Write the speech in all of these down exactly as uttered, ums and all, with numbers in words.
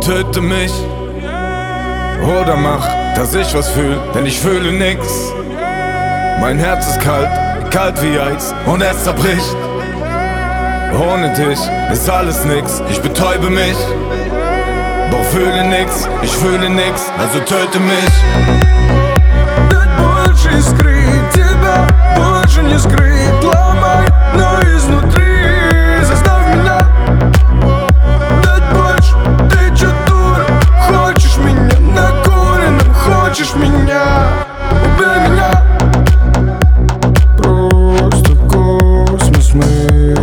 Töte mich oder mach, dass ich was fühl, denn ich fühle nix. Mein Herz ist kalt, kalt wie Eis und es zerbricht. Ohne dich ist alles nix, ich betäube mich. Doch fühle nix, ich fühle nix, also töte mich. Дать больше и скрыть тебя, больше не скрыть. Ломай, но изнутри заставь меня дать больше. Ты чё, дура, хочешь меня накуренным, хочешь меня, убей меня. Просто космос мы,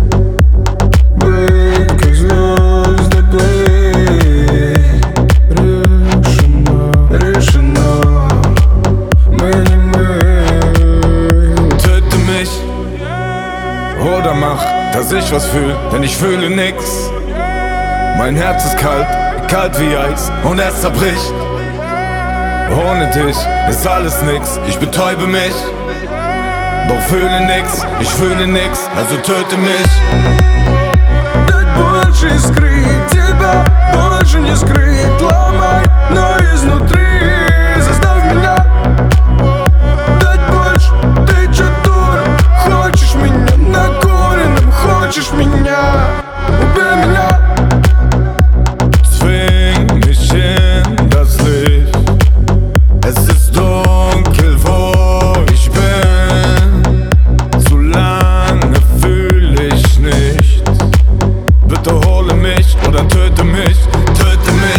быть как звезды, быть. Решено, решено, мы не мы. Töte mich oder mach, dass ich was fühl, denn ich fühle nix. Mein Herz ist kalt, kalt wie Eis und es zerbricht. Ohne dich ist alles nix, ich betäube mich. Doch fühle nix, ich fühle nix, also töte mich. Дать больше и скрыть тебя, больше не скрыть. Ломай, но изнутри заставь меня дать больше. Ты чё, дура, хочешь меня накуренным, хочешь меня, убей меня. Zwing mich in das Licht. Es ist dunkel, wo ich bin. Zu lange fühle ich nichts. Bitte hole mich oder töte mich, töte mich.